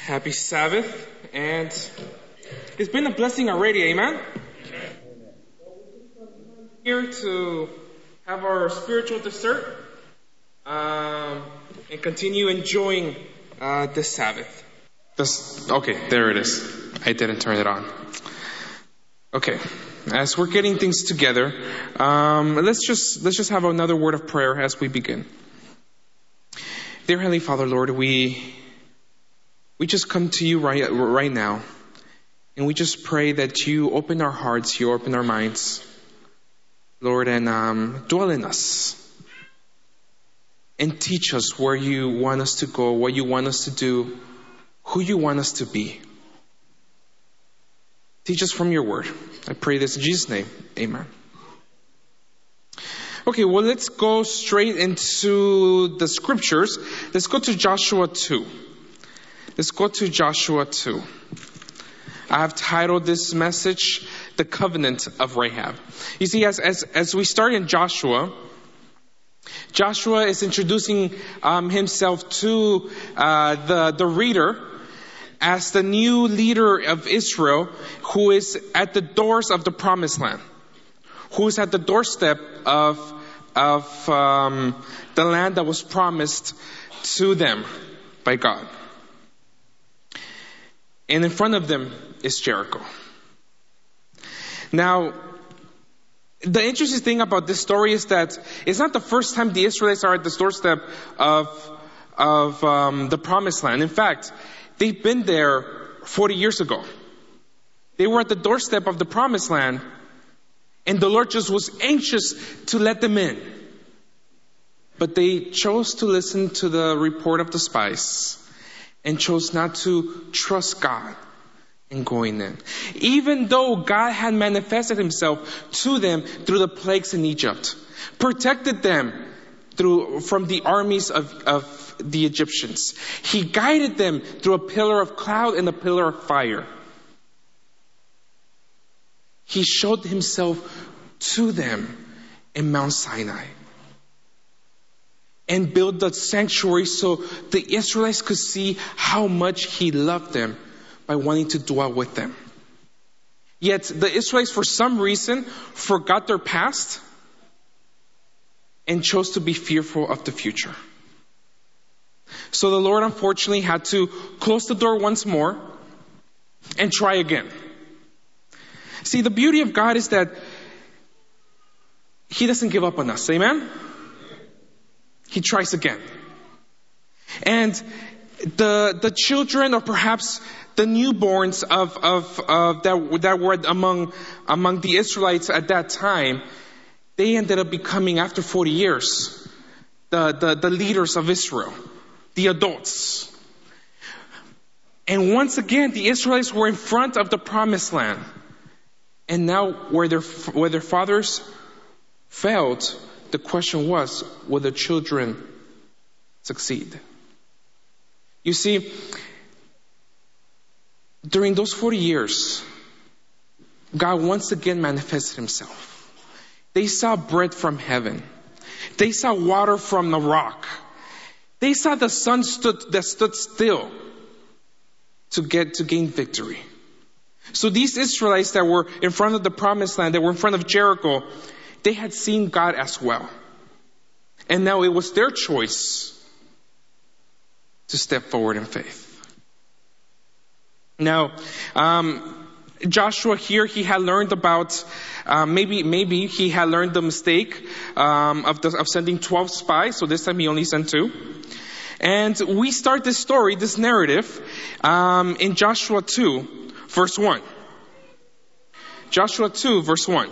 Happy Sabbath, and it's been a blessing already, amen? Here to have our spiritual dessert and continue enjoying the Sabbath. Okay, there it is. I didn't turn it on. Okay, as we're getting things together, let's just have another word of prayer as we begin. Dear Heavenly Father, Lord, we just come to you right now, and we just pray that you open our hearts, you open our minds, Lord, and dwell in us, and teach us where you want us to go, what you want us to do, who you want us to be. Teach us from your word. I pray this in Jesus' name. Amen. Okay, well, let's go straight into the scriptures. Let's go to Joshua 2. Let's go to Joshua 2. I have titled this message, The Covenant of Rahab. You see, as we start in Joshua is introducing himself to the reader as the new leader of Israel, who is at the doors of the promised land, who is at the doorstep of the land that was promised to them by God. And in front of them is Jericho. Now, the interesting thing about this story is that it's not the first time the Israelites are at the doorstep of the promised land. In fact, they've been there 40 years ago. They were at the doorstep of the promised land, and the Lord just was anxious to let them in. But they chose to listen to the report of the spies and chose not to trust God in going in. Even though God had manifested himself to them through the plagues in Egypt, protected them from the armies of the Egyptians. He guided them through a pillar of cloud and a pillar of fire. He showed himself to them in Mount Sinai and built the sanctuary so the Israelites could see how much he loved them by wanting to dwell with them. Yet the Israelites, for some reason, forgot their past and chose to be fearful of the future. So the Lord, unfortunately, had to close the door once more and try again. See, the beauty of God is that he doesn't give up on us. Amen? He tries again. And the children, or perhaps the newborns that were among the Israelites at that time, they ended up becoming, after 40 years, the leaders of Israel, the adults. And once again, the Israelites were in front of the promised land. And now, where their fathers failed, the question was, will the children succeed? You see, during those 40 years, God once again manifested himself. They saw bread from heaven. They saw water from the rock. They saw the sun that stood still to gain victory. So these Israelites that were in front of the promised land, that were in front of Jericho, they had seen God as well. And now it was their choice to step forward in faith. Now, Joshua here, he had learned about, maybe he had learned the mistake of sending 12 spies. So this time he only sent 2. And we start this story, this narrative, in Joshua 2, verse 1. Joshua 2, verse 1.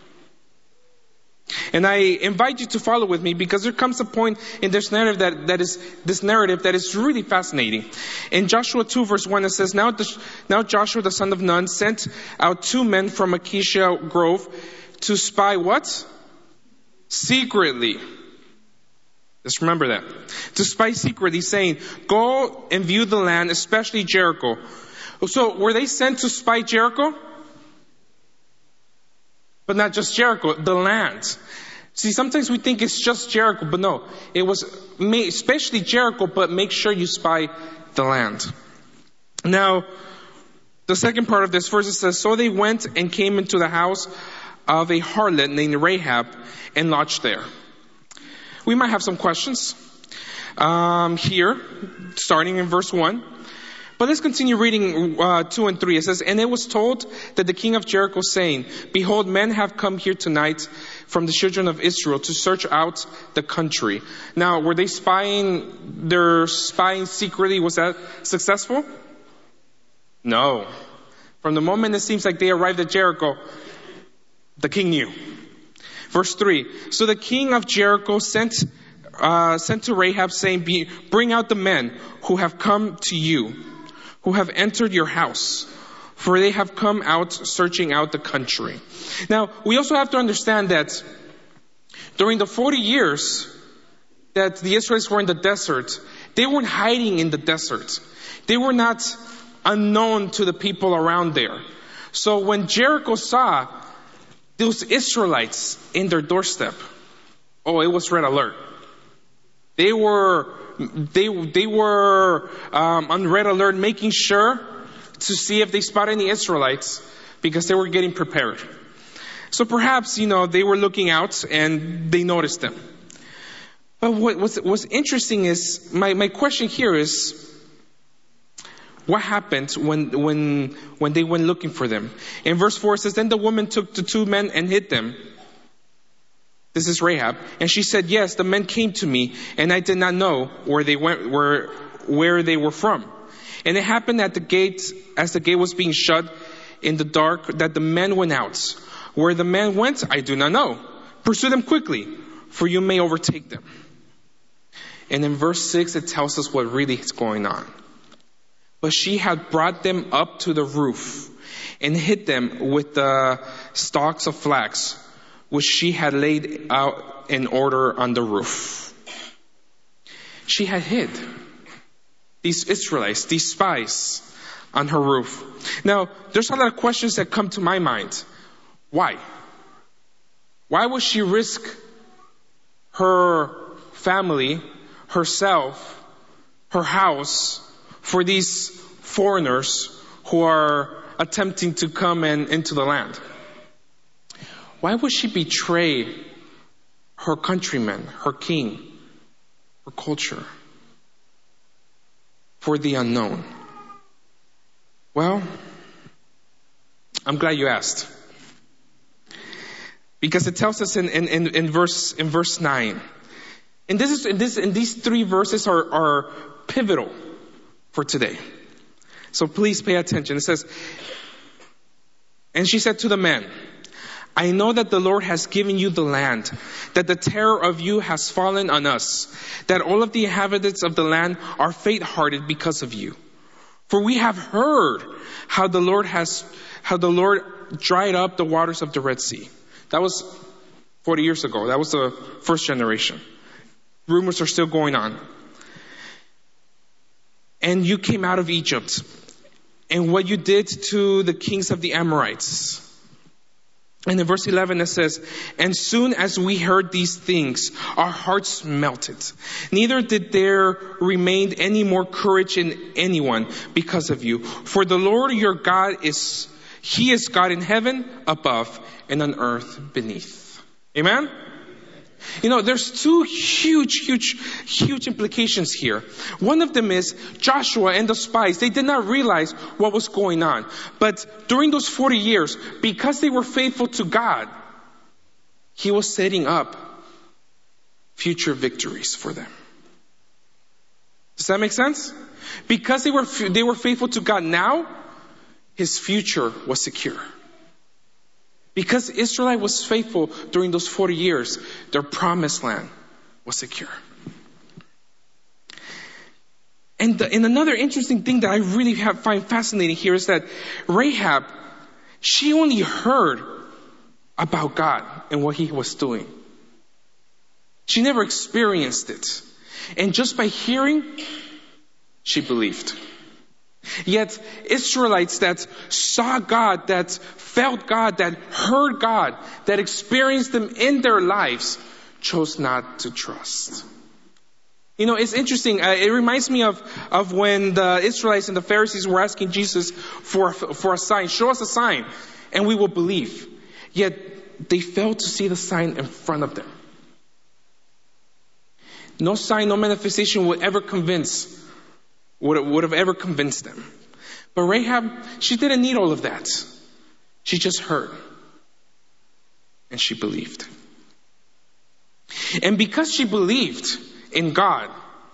And I invite you to follow with me, because there comes a point in this narrative that is really fascinating. In Joshua 2 verse 1 it says, Now Joshua the son of Nun sent out 2 men from Acacia Grove to spy what? Secretly. Just remember that. To spy secretly, saying, Go and view the land, especially Jericho. So were they sent to spy Jericho? But not just Jericho, the land. See, sometimes we think it's just Jericho, but no. It was especially Jericho, but make sure you spy the land. Now, the second part of this verse, it says, so they went and came into the house of a harlot named Rahab and lodged there. We might have some questions here, starting in verse 1. But let's continue reading 2 and 3. It says, and it was told that the king of Jericho, saying, behold, men have come here tonight from the children of Israel to search out the country. Now, were they spying? Their spying secretly, was that successful? No. From the moment it seems like they arrived at Jericho, the king knew. Verse 3. So the king of Jericho sent to Rahab, saying, bring out the men who have come to you, who have entered your house, for they have come out searching out the country. Now, we also have to understand that during the 40 years that the Israelites were in the desert, they weren't hiding in the desert. They were not unknown to the people around there. So when Jericho saw those Israelites in their doorstep, it was red alert. They were on red alert, making sure to see if they spotted any Israelites, because they were getting prepared. So perhaps, they were looking out and they noticed them. But what's interesting is, my question here is, what happened when they went looking for them? In verse 4 it says, then the woman took the two men and hid them. This is Rahab. And she said, yes, the men came to me, and I did not know where they were from. And it happened at the gate, as the gate was being shut in the dark, that the men went out. Where the men went, I do not know. Pursue them quickly, for you may overtake them. And in verse 6, it tells us what really is going on. But she had brought them up to the roof and hid them with the stalks of flax, which she had laid out in order on the roof. She had hid these Israelites, these spies, on her roof. Now, there's a lot of questions that come to my mind. Why? Why would she risk her family, herself, her house, for these foreigners who are attempting to come into the land? Why would she betray her countrymen, her king, her culture, for the unknown? Well, I'm glad you asked. Because it tells us in verse 9. And these three verses are pivotal for today. So please pay attention. It says, and she said to the men, I know that the Lord has given you the land, that the terror of you has fallen on us, that all of the inhabitants of the land are faint-hearted because of you. For we have heard how the Lord dried up the waters of the Red Sea. That was 40 years ago. That was the first generation. Rumors are still going on. And you came out of Egypt, and what you did to the kings of the Amorites. And in verse 11 it says, and soon as we heard these things, our hearts melted. Neither did there remain any more courage in anyone because of you. For the Lord your God He is God in heaven above and on earth beneath. Amen? There's two huge implications here. One of them is Joshua and the spies. They did not realize what was going on. But during those 40 years, because they were faithful to God, He was setting up future victories for them. Does that make sense? Because they were faithful to God now, His future was secure. Because Israel was faithful during those 40 years, their promised land was secure. And another interesting thing that I really find fascinating here is that Rahab, she only heard about God and what He was doing. She never experienced it. And just by hearing, she believed. Yet Israelites that saw God, that felt God, that heard God, that experienced Him in their lives, chose not to trust. It's interesting. It reminds me of when the Israelites and the Pharisees were asking Jesus for a sign. Show us a sign and we will believe. Yet they failed to see the sign in front of them. No sign, no manifestation would have ever convinced them. But Rahab, she didn't need all of that. She just heard. And she believed. And because she believed in God,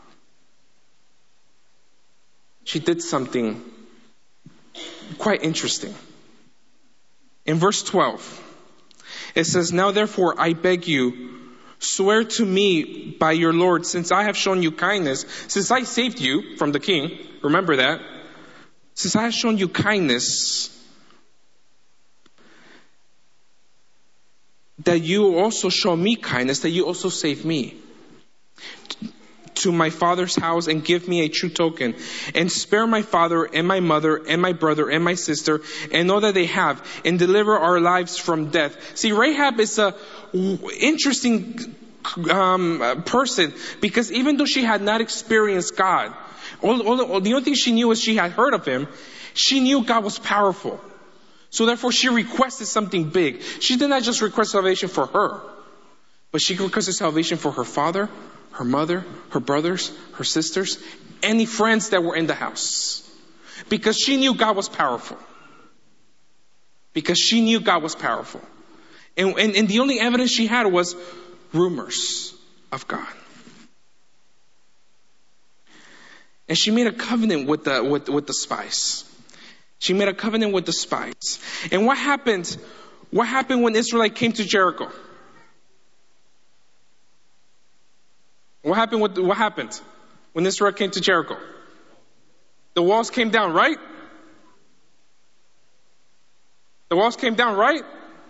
she did something quite interesting. In verse 12, it says, "Now therefore I beg you, swear to me by your Lord, since I have shown you kindness, since I saved you from the king," remember that, "since I have shown you kindness, that you also show me kindness, that you also save me to my father's house and give me a true token, and spare my father and my mother and my brother and my sister and all that they have, and deliver our lives from death." See, Rahab is a interesting person, because even though she had not experienced God, the only thing she knew is she had heard of him. She knew God was powerful. So therefore she requested something big. She did not just request salvation for her, but she requested salvation for her father, her mother, her brothers, her sisters, any friends that were in the house. Because she knew God was powerful. And the only evidence she had was rumors of God. And she made a covenant with the spies. She made a covenant with the spies. And what happened? What happened when Israel came to Jericho? What happened when Israel came to Jericho? The walls came down, right? The walls came down, right?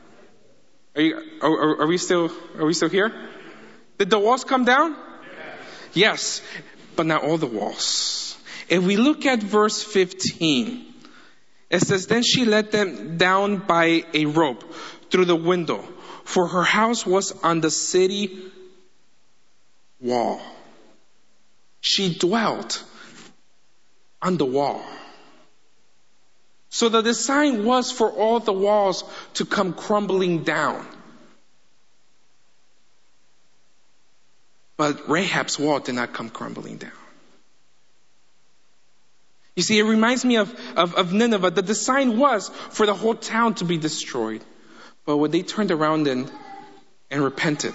Are we still here? Did the walls come down? Yes, but not all the walls. If we look at verse 15, it says, "Then she let them down by a rope through the window, for her house was on the city wall." She dwelt on the wall. So the design was for all the walls to come crumbling down. But Rahab's wall did not come crumbling down. You see, it reminds me of Nineveh. The design was for the whole town to be destroyed. But when they turned around and repented,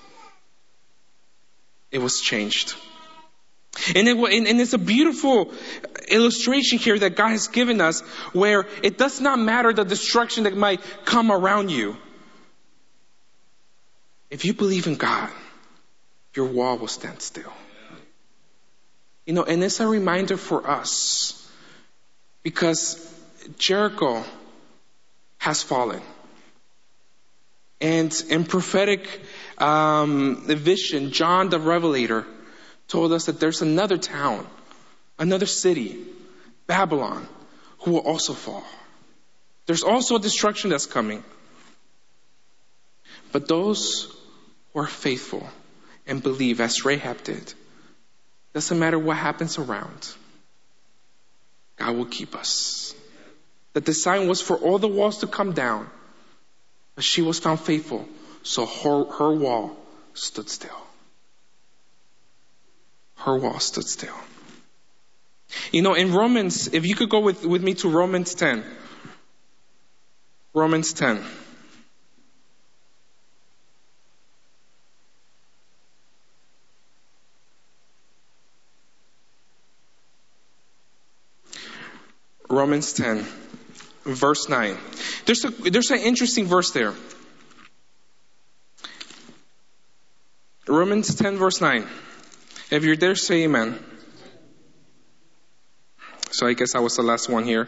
it was changed. And it's a beautiful illustration here that God has given us, where it does not matter the destruction that might come around you. If you believe in God, your wall will stand still. And it's a reminder for us, because Jericho has fallen. And in prophetic vision, John the Revelator told us that there's another town, another city, Babylon, who will also fall. There's also a destruction that's coming. But those who are faithful and believe, as Rahab did, doesn't matter what happens around, God will keep us. The design was for all the walls to come down, but she was found faithful, so her wall stood still. Her wall stood still. In Romans, if you could go with me to Romans 10. Romans 10. Romans 10, verse 9. There's an interesting verse there. Romans 10, verse 9. If you're there, say amen. So I guess I was the last one here.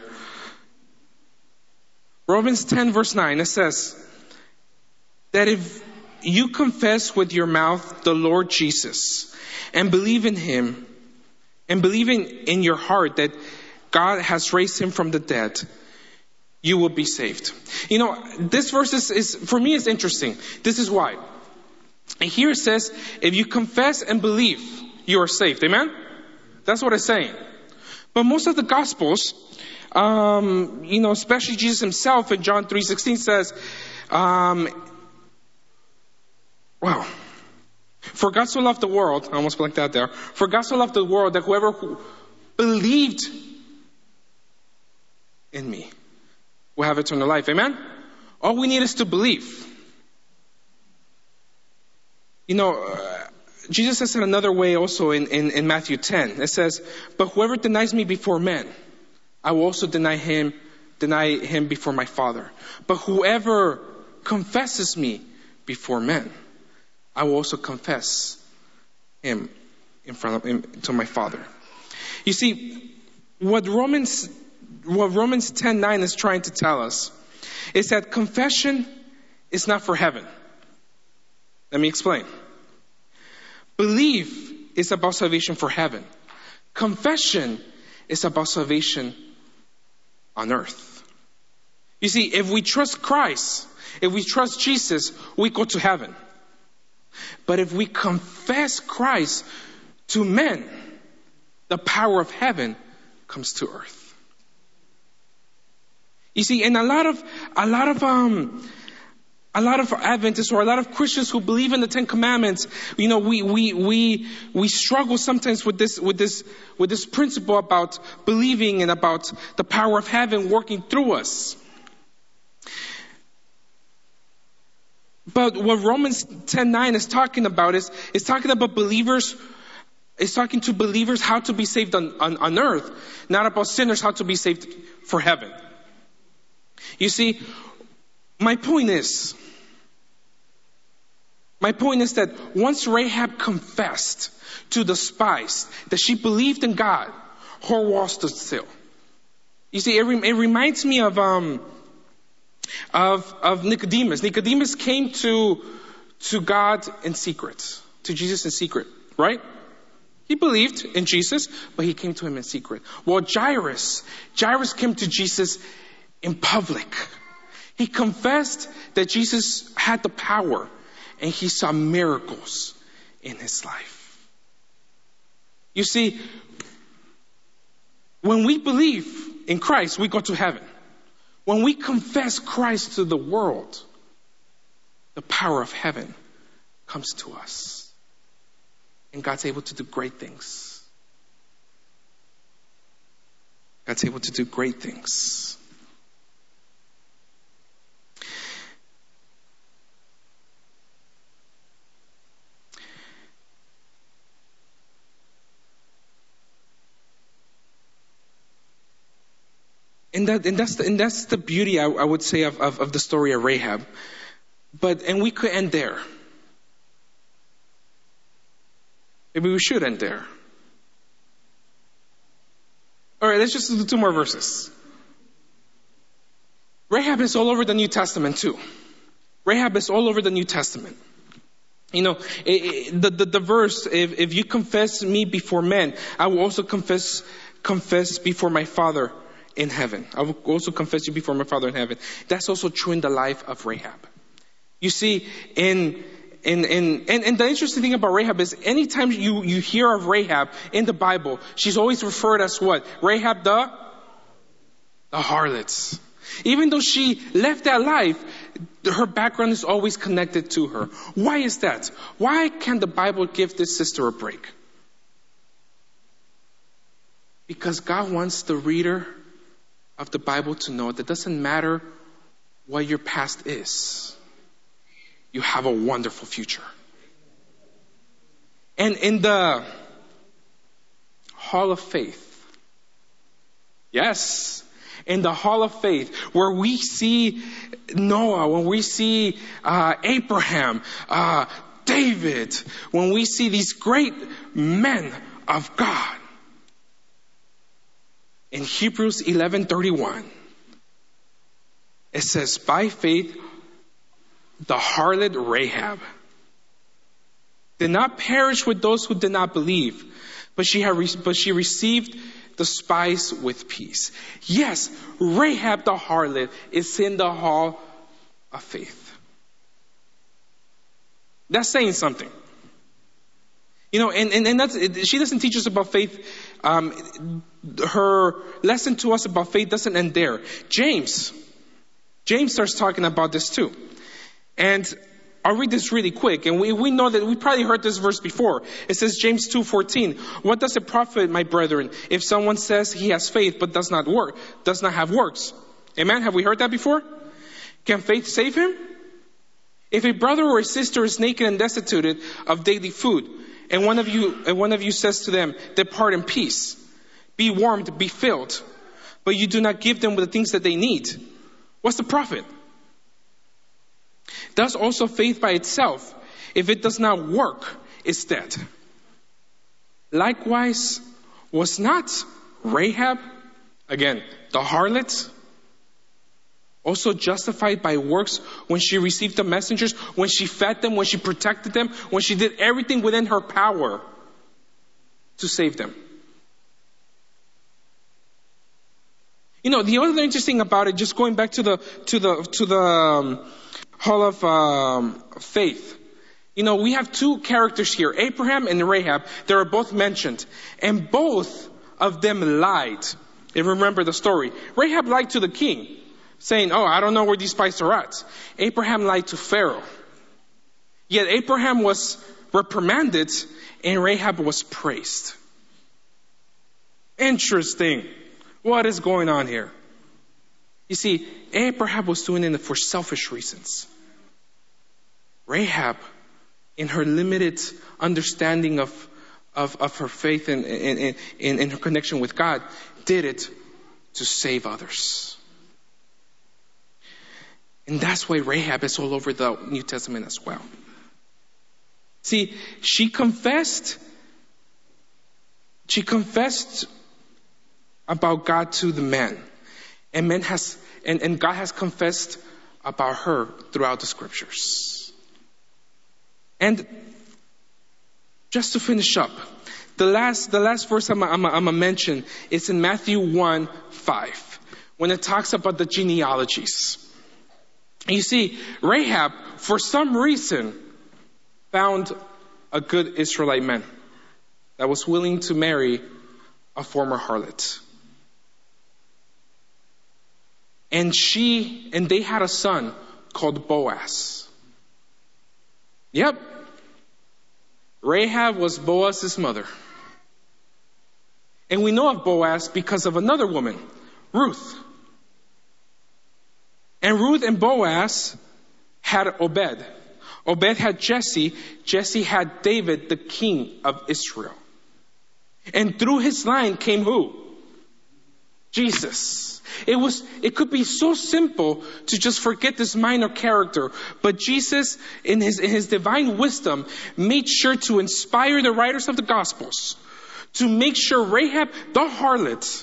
Romans 10, verse 9, it says that if you confess with your mouth the Lord Jesus and believe in him, and believe in your heart that God has raised him from the dead, you will be saved. This verse is for me, is interesting. This is why. And here it says, if you confess and believe you are saved. Amen? That's what it's saying. But most of the Gospels, especially Jesus himself in John 3:16 says, for God so loved the world, I almost blanked out there. For God so loved the world that whoever believed in me will have eternal life. Amen? All we need is to believe. Jesus says it another way also in Matthew 10. It says, but whoever denies me before men, I will also deny him before my Father. But whoever confesses me before men, I will also confess him to my Father. You see, what Romans 10:9 is trying to tell us is that confession is not for heaven. Let me explain. Belief is about salvation for heaven. Confession is about salvation on earth. You see, if we trust Christ, if we trust Jesus, we go to heaven. But if we confess Christ to men, the power of heaven comes to earth. You see, and a lot of Adventists or a lot of Christians who believe in the Ten Commandments, we struggle sometimes with this principle about believing and about the power of heaven working through us. But what Romans 10:9 is talking about is talking about believers. It's talking to believers how to be saved on earth, not about sinners how to be saved for heaven. You see, my point is that once Rahab confessed to the spies that she believed in God, her wall stood still. You see, it reminds me of Nicodemus. Nicodemus came to God in secret, to Jesus in secret, right? He believed in Jesus, but he came to him in secret. Well, Jairus came to Jesus in public. He confessed that Jesus had the power, and he saw miracles in his life. You see, when we believe in Christ, we go to heaven. When we confess Christ to the world, the power of heaven comes to us. And God's able to do great things. God's able to do great things. And that's the beauty, I would say, of the story of Rahab. And we could end there. Maybe we should end there. All right, let's just do 2 more verses. Rahab is all over the New Testament too. Rahab is all over the New Testament. The verse, if you confess me before men, I will also confess before my Father in heaven. I will also confess you before my Father in heaven. That's also true in the life of Rahab. You see, and the interesting thing about Rahab is anytime you hear of Rahab in the Bible, she's always referred as what? Rahab the harlot. Even though she left that life, her background is always connected to her. Why is that? Why can't the Bible give this sister a break? Because God wants the reader of the Bible to know that it doesn't matter what your past is. You have a wonderful future. And in the Hall of Faith, yes, in the Hall of Faith, where we see Noah, when we see Abraham, David, when we see these great men of God, in Hebrews 11:31, it says, by faith, the harlot Rahab did not perish with those who did not believe, but she received the spies with peace. Yes, Rahab the harlot is in the Hall of Faith. That's saying something. And she doesn't teach us about faith. Her lesson to us about faith doesn't end there. James starts talking about this too. And I'll read this really quick. And we know that we probably heard this verse before. It says, James 2:14, what does it profit, my brethren, if someone says he has faith but does not have works? Amen? Have we heard that before? Can faith save him? If a brother or a sister is naked and destitute of daily food, and one of you says to them, depart in peace, be warmed, be filled, but you do not give them the things that they need, what's the profit? Thus also faith by itself, if it does not work, is dead. Likewise, was not Rahab, again, the harlot, also justified by works when she received the messengers, when she fed them, when she protected them, when she did everything within her power to save them? The other interesting about it, just going back to the hall of faith. We have two characters here, Abraham and Rahab. They are both mentioned, and both of them lied. If you remember the story, Rahab lied to the king, saying, I don't know where these spies are at. Abraham lied to Pharaoh. Yet Abraham was reprimanded and Rahab was praised. Interesting. What is going on here? You see, Abraham was doing it for selfish reasons. Rahab, in her limited understanding of her faith and in her connection with God, did it to save others. And that's why Rahab is all over the New Testament as well. See, she confessed about God to the man. And God has confessed about her throughout the scriptures. And just to finish up, the last verse I'm gonna mention is in Matthew 1:5, when it talks about the genealogies. You see, Rahab, for some reason, found a good Israelite man that was willing to marry a former harlot. And they had a son called Boaz. Yep. Rahab was Boaz's mother. And we know of Boaz because of another woman, Ruth. And Ruth and Boaz had Obed. Obed had Jesse. Jesse had David, the king of Israel. And through his line came who? Jesus. It could be so simple to just forget this minor character, but Jesus, in his divine wisdom, made sure to inspire the writers of the Gospels to make sure Rahab, the harlot,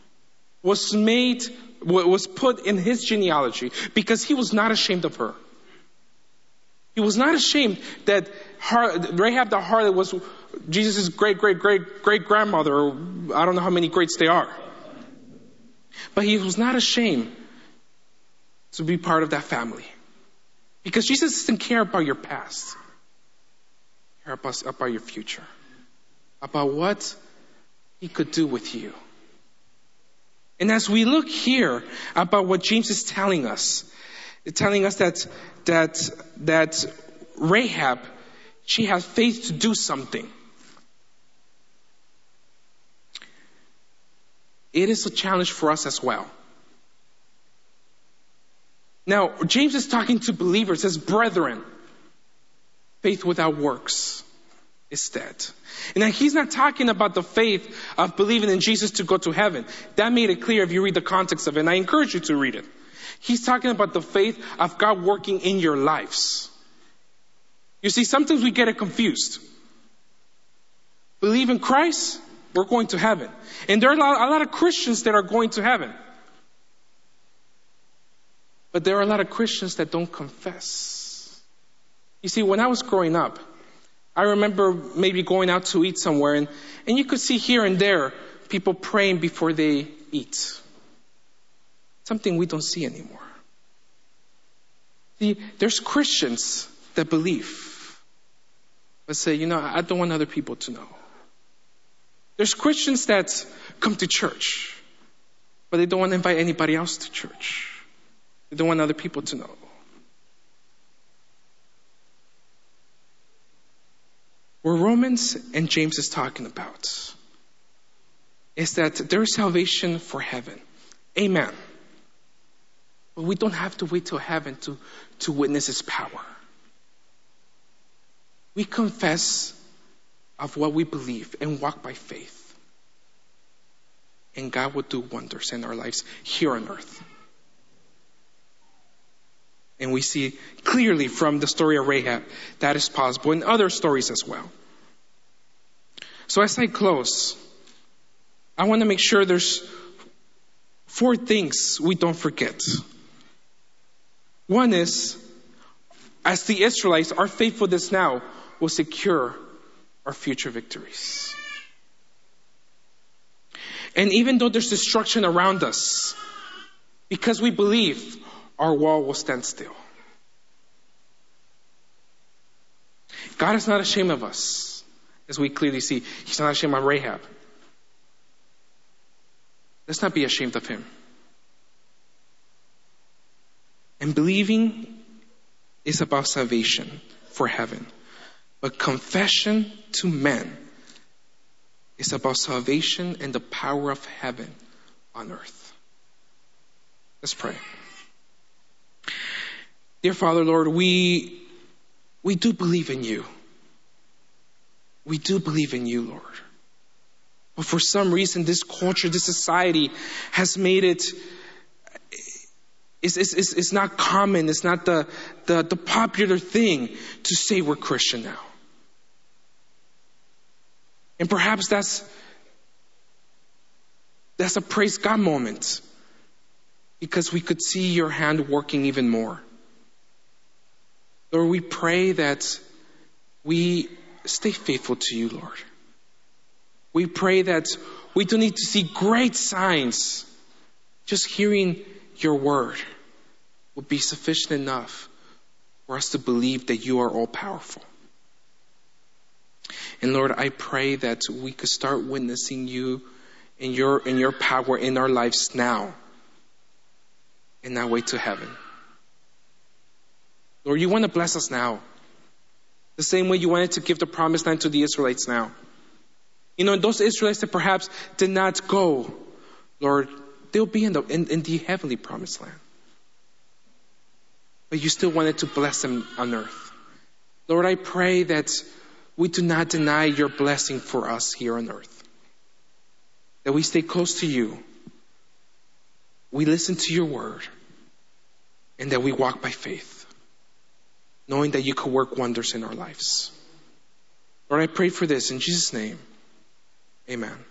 was put in his genealogy, because he was not ashamed of her. He was not ashamed that Rahab the harlot was Jesus' great grandmother, or I don't know how many greats they are. But he was not ashamed to be part of that family. Because Jesus doesn't care about your past. He cares about your future. About what he could do with you. And as we look here about what James is telling us, it's telling us that Rahab, she had faith to do something. It is a challenge for us as well. Now, James is talking to believers as brethren. Faith without works is dead. And now he's not talking about the faith of believing in Jesus to go to heaven. That made it clear if you read the context of it, and I encourage you to read it. He's talking about the faith of God working in your lives. You see, sometimes we get it confused. Believe in Christ, we're going to heaven. And there are a lot of Christians that are going to heaven. But there are a lot of Christians that don't confess. You see, when I was growing up, I remember maybe going out to eat somewhere, and you could see here and there people praying before they eat. Something we don't see anymore. See, there's Christians that believe, but say, I don't want other people to know. There's Christians that come to church, but they don't want to invite anybody else to church. They don't want other people to know. What Romans and James is talking about is that there is salvation for heaven. Amen. But we don't have to wait till heaven to witness His power. We confess of what we believe and walk by faith. And God will do wonders in our lives here on earth. And we see clearly from the story of Rahab that is possible in other stories as well. So as I close, I want to make sure there's 4 things we don't forget. One is, as the Israelites, our faithfulness now will secure our future victories. And even though there's destruction around us, because we believe, our wall will stand still. God is not ashamed of us, as we clearly see. He's not ashamed of Rahab. Let's not be ashamed of Him. And believing is about salvation for heaven. But confession to men is about salvation and the power of heaven on earth. Let's pray. Dear Father, Lord, we do believe in You. We do believe in You, Lord. But for some reason, this culture, this society has made it's not common. It's not the popular thing to say we're Christian now. And perhaps that's a praise God moment, because we could see Your hand working even more. Lord, we pray that we stay faithful to You, Lord. We pray that we don't need to see great signs. Just hearing Your word will be sufficient enough for us to believe that You are all powerful. And Lord, I pray that we could start witnessing You and your power in our lives now, and not wait to heaven. Lord, You want to bless us now, the same way You wanted to give the promised land to the Israelites now. Those Israelites that perhaps did not go, Lord, they'll be in the heavenly promised land. But You still wanted to bless them on earth. Lord, I pray that we do not deny Your blessing for us here on earth. That we stay close to You. We listen to Your word. And that we walk by faith, knowing that You could work wonders in our lives. Lord, I pray for this in Jesus' name. Amen.